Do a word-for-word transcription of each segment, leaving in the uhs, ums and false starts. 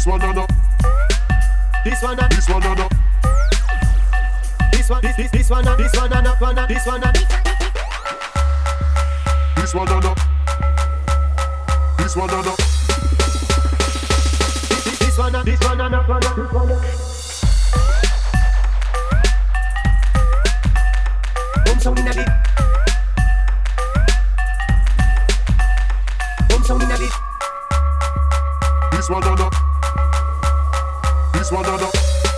This one and up. This one and This one and up. this one, this this this one and this one and up one and this one and This one and up. This one and up. this this one and this one and up one and this one and boom sound inna it. Boom sound inna it. This one and up. This one and up.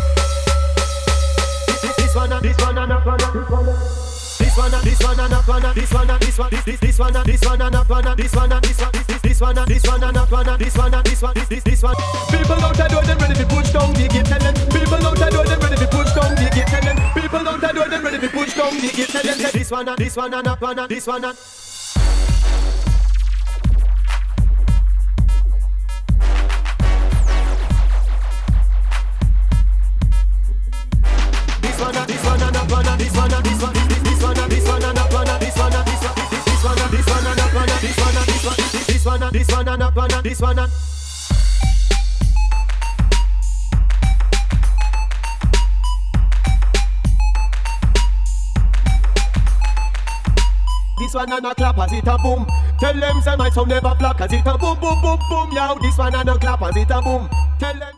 This this one and this one and up one and this one and this one and this one and up one and this one and this one this this this one and this one and up one and this one and this one this this this one and this one and up one and this one and this one this this this one. People out there them ready to push down the gate and then people out there them ready to push down the gate and then people out there them ready to push down the gate and then This one and this one and up one and this one and this one and this one and up one and this one and this one this this one and this one and up one and this one and this one this this one and this one and up one and this one and this one this this one and this one and up one and this one and this one and a clap as it a boom. Tell them say my sound never flop as it a boom boom boom boom. Yo, this one and a clap as it a boom. Tell them.